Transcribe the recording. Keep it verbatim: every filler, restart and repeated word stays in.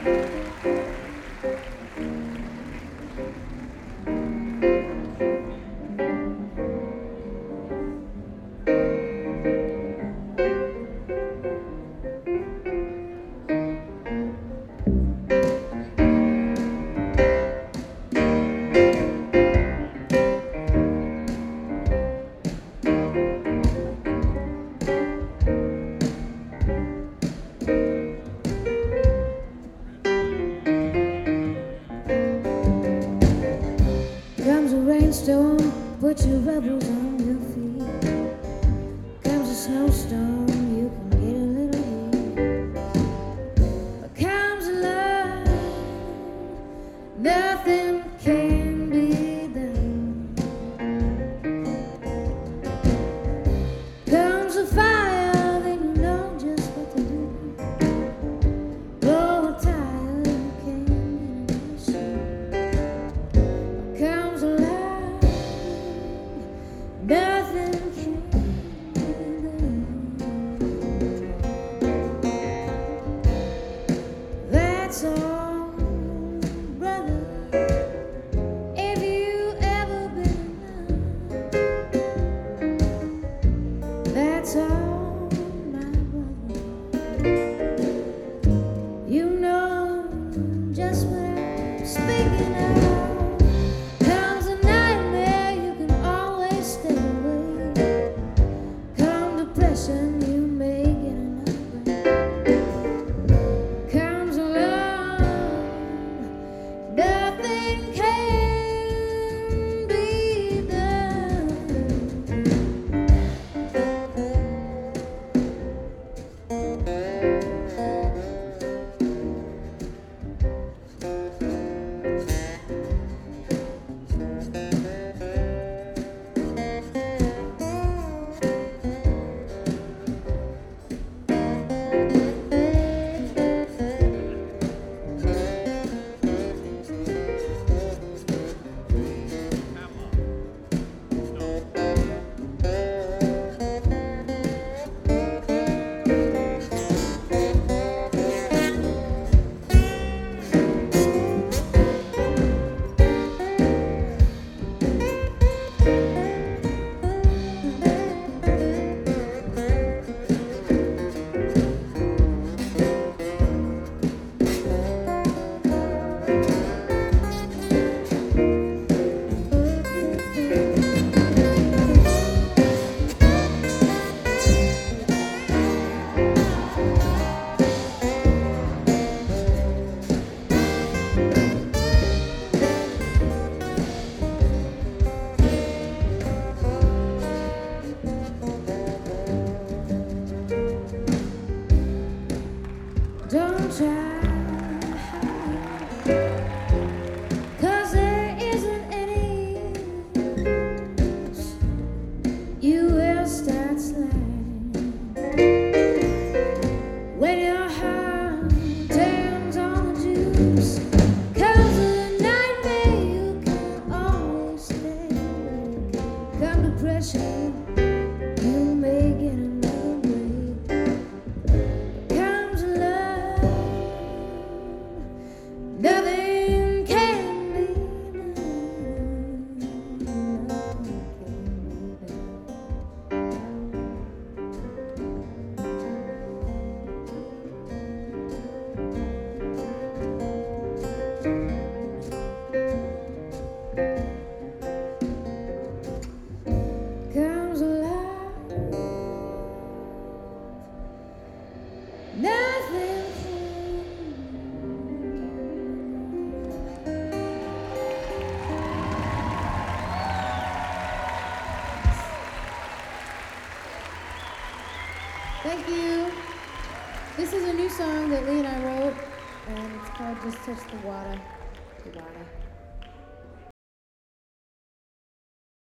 Comes a rainstorm, put your rebels on your feet. Comes a snowstorm, you can get a little heat. Comes a love, nothing can be done. Comes a fire, then you know just what to do. Blow a tire, you can't get a shoe. Comes a love, nothing can be done. That's all, brother. If you ever been in love, that's all, my brother. You know just what I'm speaking of. Comes a nightmare, you can always stay away. Come depression, you may get another break. Comes a love, nothing can be done. Don't try, 'cause there isn't any use. You will start sliding when your heart turns on the juice. 'Cause a nightmare, you can always stay awake. Come depression, you may get another break. Comes love, nothing can be done. Comes love, nothing Thank you. This is a new song that Lee and I wrote, and it's called Just Touch the Water. The Water.